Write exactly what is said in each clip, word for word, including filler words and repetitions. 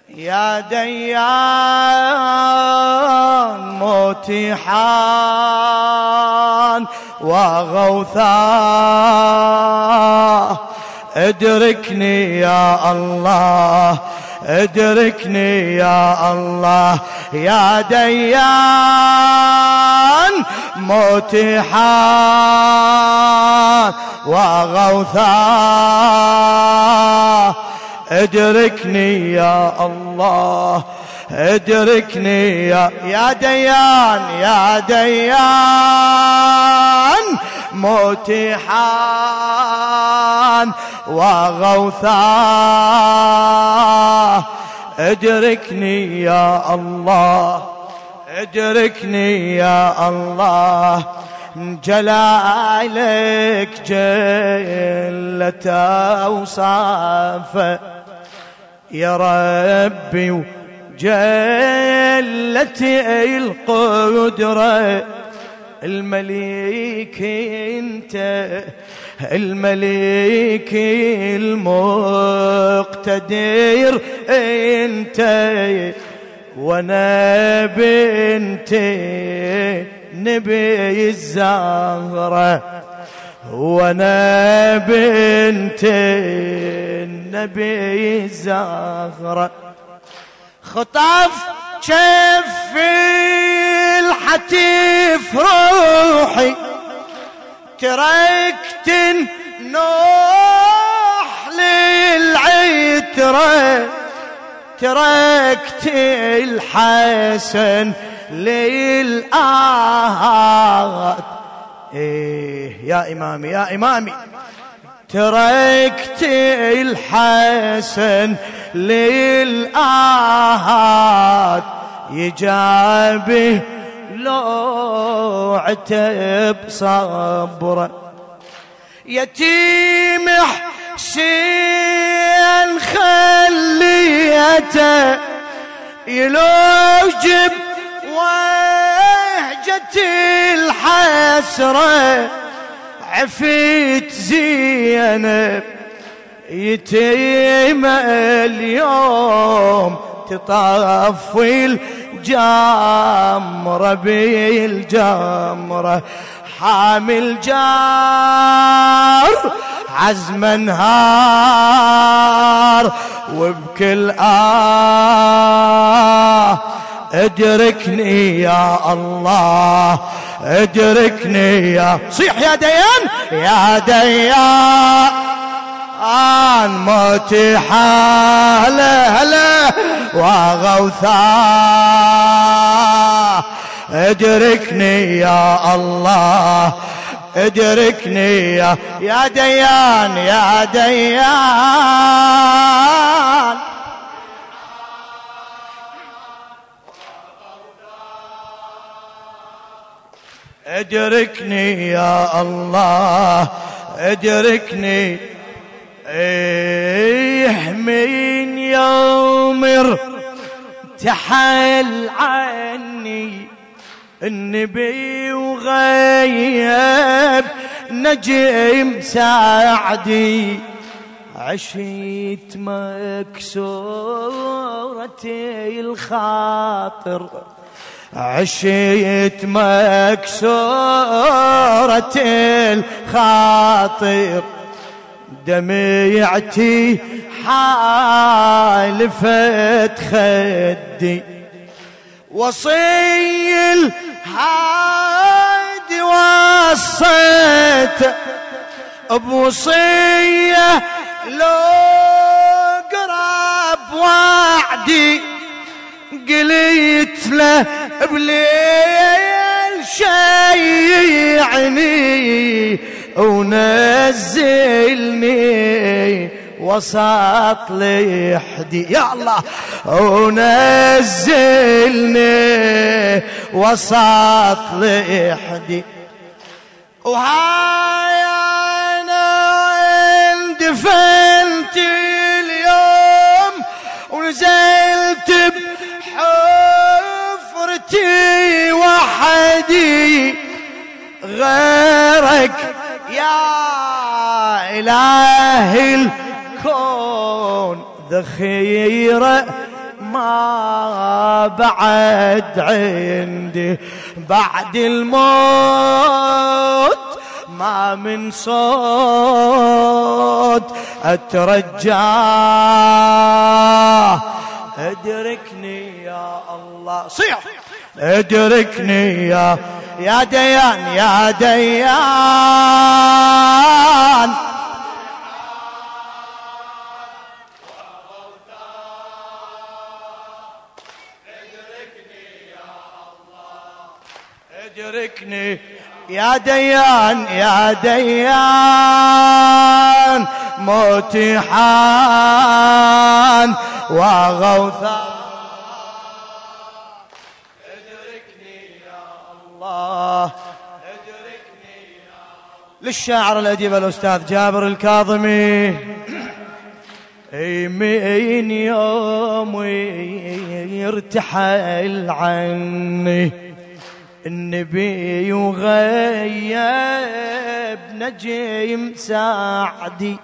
يا ديان موتي حان وغوثاه ادركني يا الله ادركني يا الله يا ديان موتي حان وغوثاه ادركني يا الله ادركني يا يا ديان يا ديان موتي حان وغوثاه ادركني يا الله ادركني يا الله جلالك جلت أوصافه يا ربي وجلت القدرة المليك انت المليك المقتدر انت وانا بنت نبي الزهرة وانا بنت النبي الزهرة خطف شفي الحتيف روحي تركت نوح للعترة تركت الحسن للآهات إيه يا إمامي يا إمامي تركت الحسن للآهات يجابه لو عتب صبره يتيم حسين خليته يلوجب وهجة الحسرة عفيت زينب يتيم اليوم تطفي الجمرة بالجمرة حامل جار عزم نهار وبكل آه ادركني يا الله ادركني يا صيح يا ديان يا ديان موتي حاله هلا وغوثاه ادركني يا الله ادركني يا يا ديان يا ديان ادركني يا الله ادركني ايه من يوم ارتحل عني النبي وغيب نجم سعدي عشيت مكسورة الخاطر عشيت مكسورة الخاطر دميعتي حالفت خدي وصي الهادي وصيت بوصية لو قرب وعدي قلت له بليل شيعني ونزلني وسط لحدي يا الله ونزلني وسط لحدي وهاي انا اندفنت اليوم ونزلت بحفرتي وحدي غيرك يا إله الكون ذخيرة ما بعد عندي بعد الموت ما من صوت أترجاه. ادركني يا الله، صيح ادركني يا يا ديان يا ديان. ادركني يا ديان يا ديان، موتي حان وغوثان. ادركني يا الله ادركني يا الله. للشاعر الأديب الأستاذ جابر الكاظمي. من يوم يرتحل عني النبي وغيب نجم سعدي،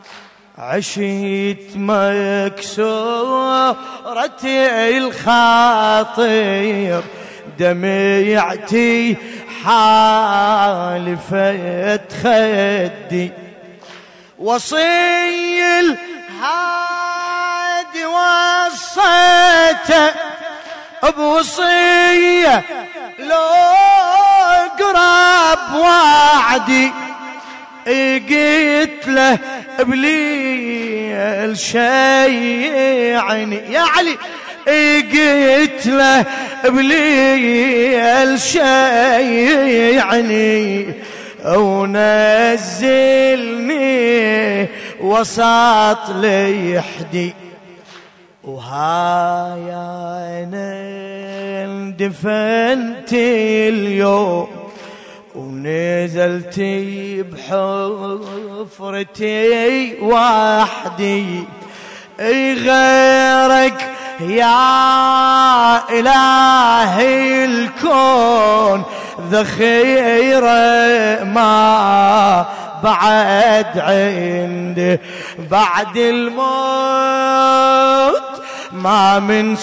عشيت مكسورة الخاطر دميعتي حالفت خدي، وصي الهادي وصيته بوصية لو قرب وعدي، قلت له بليل شيعني يا علي، قلت له بليل شيعني ونزلني وسط ليحدي، وهاي انا اندفنت اليوم ونزلتي بحفرتي وحدي، غيرك يا إلهي الكون ذخيرة ما بعد عندي بعد الموت ما من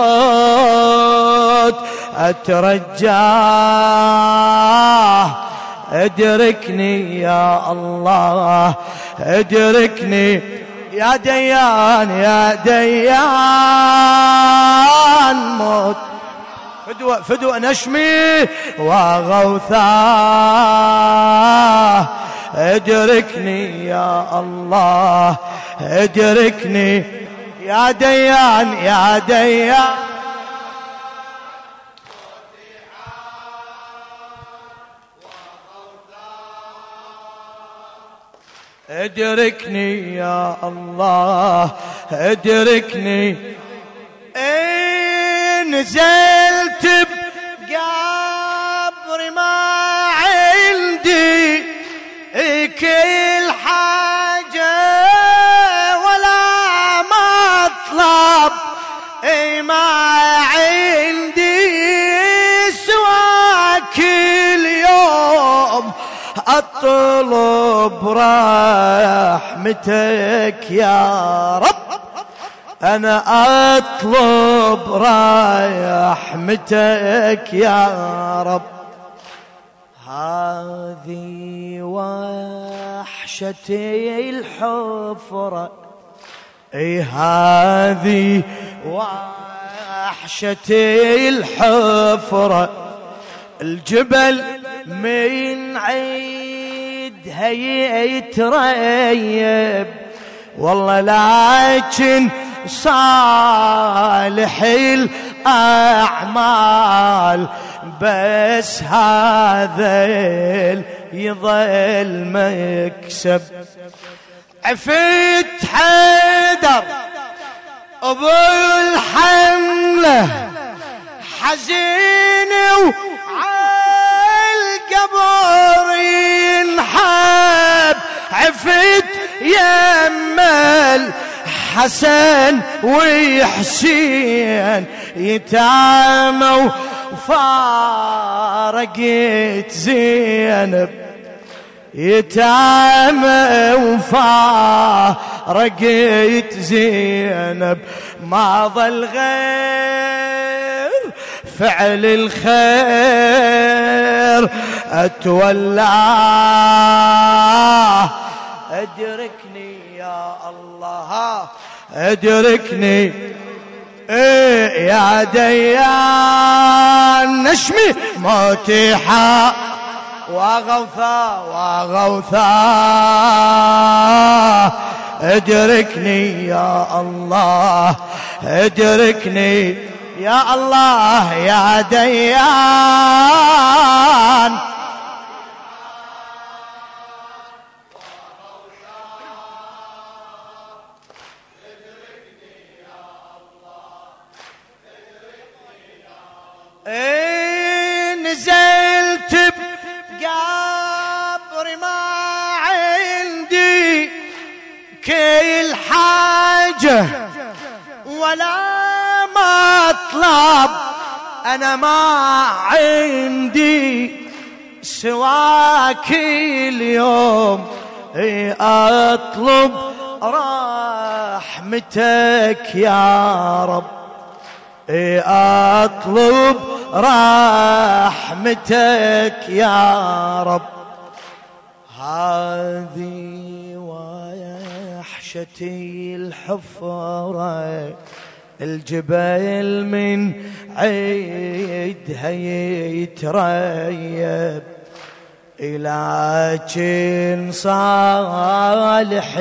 صوت أترجاه. ادركني يا الله ادركني يا ديان يا ديان، موت فدوى فدوى نشمي وغوثاه. ادركني يا الله ادركني يا ديان يا ديان. ادركني يا الله ادركني، إن نزلت بقبر ما عندي كل حاجة ولا مطلب، ما عندي سواك اليوم أطلب رحمتك يا رب، أنا أطلب رحمتك يا رب. هذه وحشتي الحفرة، اي هذه وحشتي الحفرة، الجبل من عيدها يتريب والله، لكن صالح الأعمال بس هذا يظل مكسب. عفيت حيدر أبو الحملة حزين وعالقبر ينحب، عفيت يمل حسن وحسين يتاموا وفارقت زينب، يتامى وفارقت زينب، ما ظل غير فعل الخير أتولاه. ادركني يا الله ادركني ايه يا ديان، نشمي موتي حا وغوثا وغوثا. ادركني يا الله ادركني يا الله يا ديان. ايه نزلت بقبر ما عندي كل حاجة ولا مطلب، انا ما عندي سواك اليوم اطلب رحمتك يا رب، اطلب رحمتك يا رب. هذه وحشتي الحفرة الجبل من عيدها يتريب، لكن صالح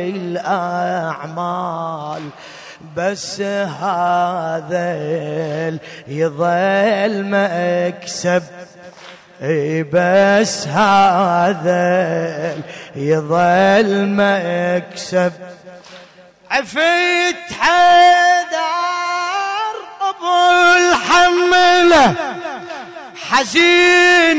الأعمال بس هذا يظل مكسب، بس هذا يظل مكسب. عفيت حيدر ابو الحمله حزين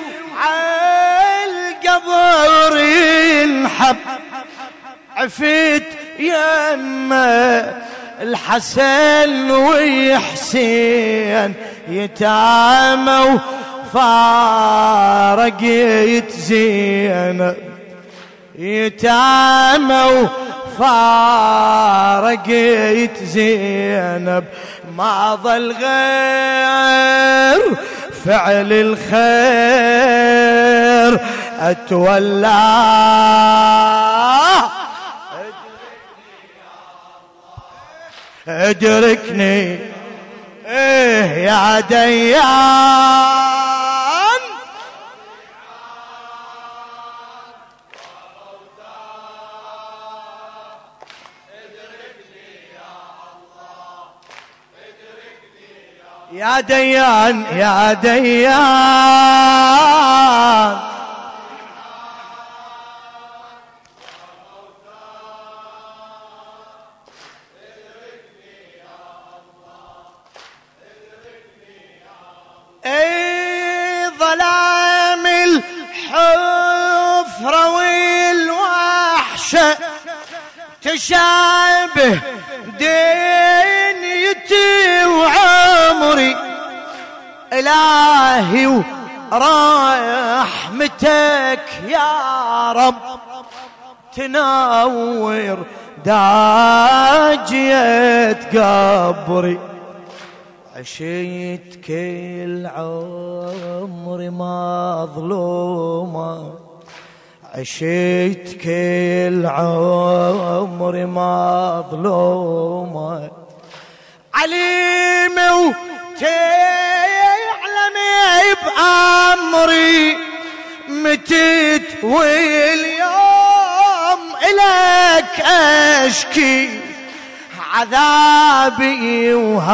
وعالقبر ينحب، عفيت يما الحسن ويحسين يتامى وفارقت زينب، يتامى وفارقت زينب، ما ظل غير فعل الخير أتولاه. ادركني ايه يا ديان، يا ديان يا ديان. اي ظلام الحفرة والوحشة تشابه دنيتي وعمري، إلهي ورحمتك يا رب تنور داجية قبري. عشيت كل عمري مظلومة، عشيت كل عمري مظلومة، عليمي وتعلمي بأمري، متت واليوم إلك أشكي عذابي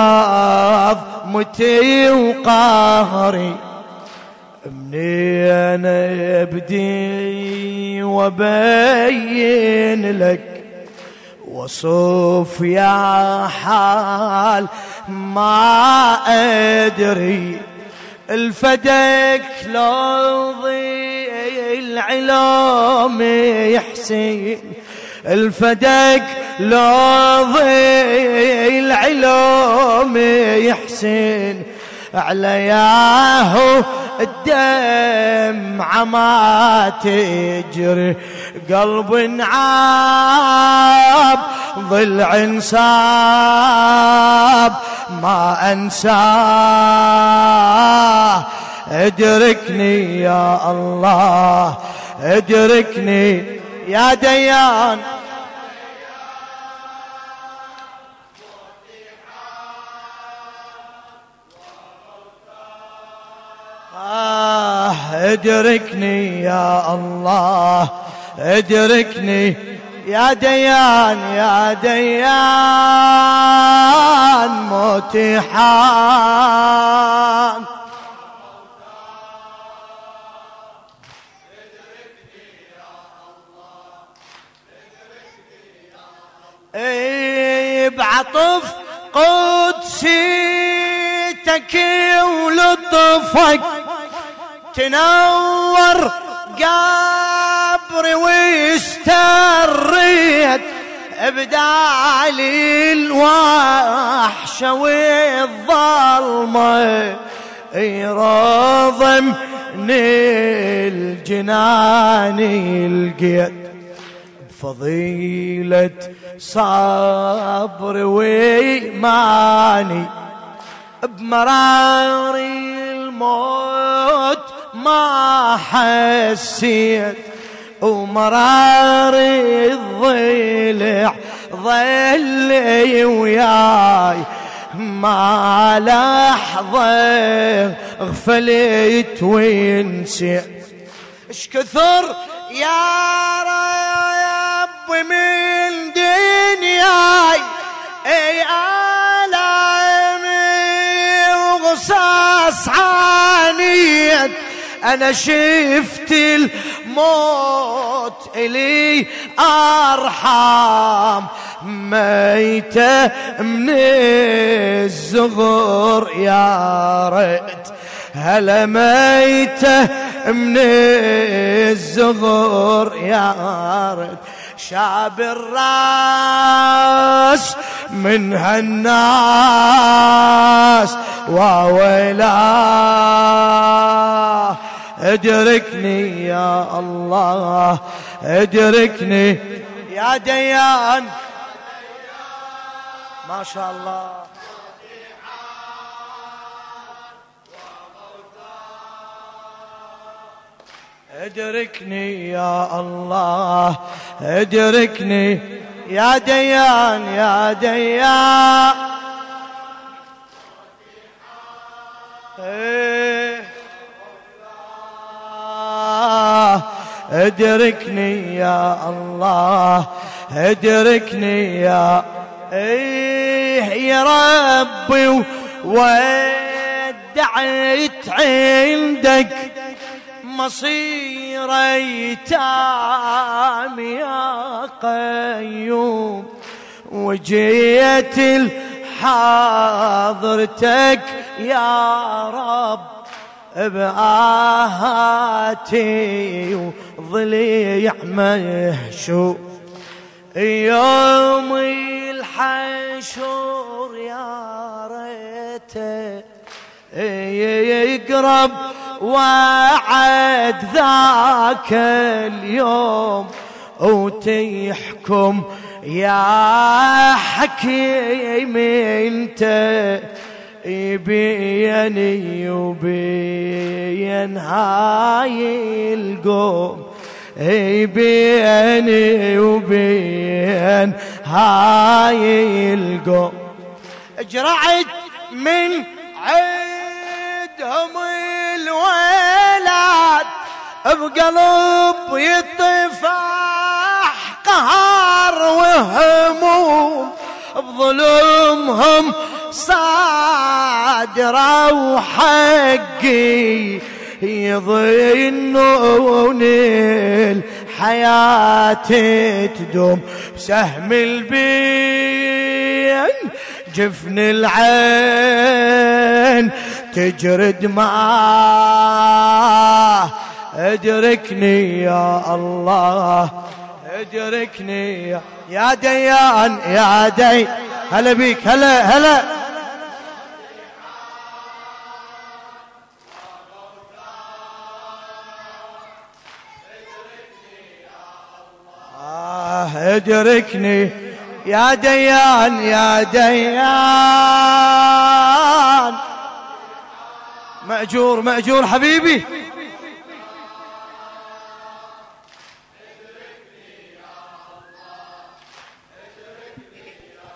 وهضمتي وقهري. منين ابدي وابين لك وصف يا حال ما ادري، الفدك لو ضي العلوم يحسين، الفدك لو ضي العلوم يحسين، علياه الدمعة ما تجري، قلب عاب ضلع صاب ما أنساه. ادركني يا الله ادركني يا ديان، آه ادركني يا الله ادركني يا ديان يا ديان موتي حان. اي بعطف قدسيتك ولطفك تنور قبري واستريت بدالي الوحشة والظلمة، يرضم من الجنان القيد بفضيلة صبر وإيماني، بمرار الموت ما حسيت ومرار الضلع ظل وياي، ما لحظة غفلت ونسيت. اش كثر يا رب من دنياي اي آلامي وغصاص عانيت، انا شفت الموت الي ارحم ميتة من الزغر يا ريت، هلا ميتة من الزغر يا ريت، شاب الراس من هالناس وويلاه. ادركني يا الله ادركني يا ديان، ما شاء الله. ادركني يا الله ادركني يا ديان يا ديان. ادركني يا الله ادركني يا ايه يا ربي، ودعت عندك مصير ايتام يا قيوم، وجيت لحضرتك يا رب بآهاتي وضليع مهشوم، يوم الحشور يا ريته يقرب وعد ذاك اليوم، وتحكم يا حكيم انت بيني وبين هاي القوم، بيني وبين هاي القوم. اجرعت من عيدهم الولاد بقلب يطفح قهر وهموم، بظلمهم صادرة وحقي يظنون الحياة تدوم، بسهم البين جفن العين تجرد معاه. ادركني يا الله ادركني يا ديان يا دي. هلا بيك هلا هلا. ادركني يا ديان يا ديان. مأجور مأجور حبيبي.